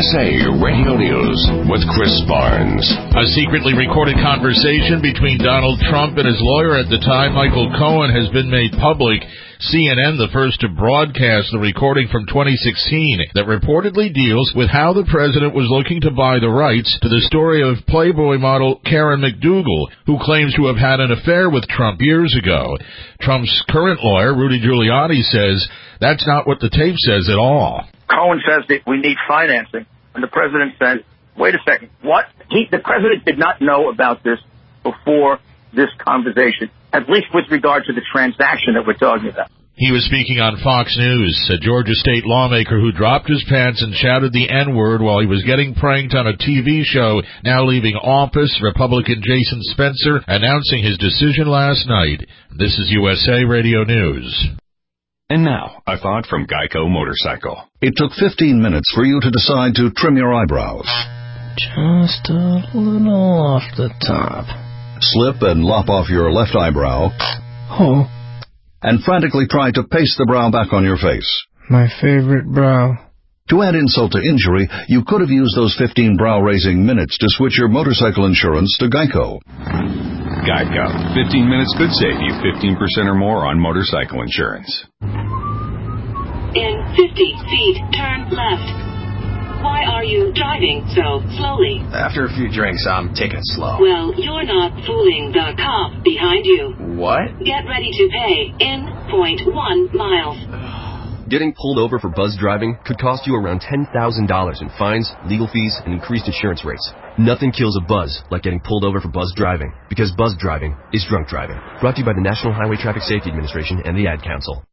USA Radio News with Chris Barnes. A secretly recorded conversation between Donald Trump and his lawyer at the time, Michael Cohen, has been made public. CNN, the first to broadcast the recording from 2016 that reportedly deals with how the president was looking to buy the rights to the story of Playboy model Karen McDougal, who claims to have had an affair with Trump years ago. Trump's current lawyer, Rudy Giuliani, says that's not what the tape says at all. Cohen says that we need financing, and the president said, wait a second, what? The president did not know about this before this conversation, at least with regard to the transaction that we're talking about. He was speaking on Fox News, a Georgia state lawmaker who dropped his pants and shouted the N-word while he was getting pranked on a TV show, now leaving office. Republican Jason Spencer announcing his decision last night. This is USA Radio News. And now, a thought from Geico Motorcycle. It took 15 minutes for you to decide to trim your eyebrows. Just a little off the top. Slip and lop off your left eyebrow. Oh. And frantically try to paste the brow back on your face. My favorite brow. To add insult to injury, you could have used those 15 brow-raising minutes to switch your motorcycle insurance to Geico. Geico. 15 minutes could save you 15% or more on motorcycle insurance. In 50 feet, turn left. Why are you driving so slowly? After a few drinks, I'm taking it slow. Well, you're not fooling the cop behind you. What? Get ready to pay in 0.1 miles. Getting pulled over for buzz driving could cost you around $10,000 in fines, legal fees, and increased insurance rates. Nothing kills a buzz like getting pulled over for buzz driving, because buzz driving is drunk driving. Brought to you by the National Highway Traffic Safety Administration and the Ad Council.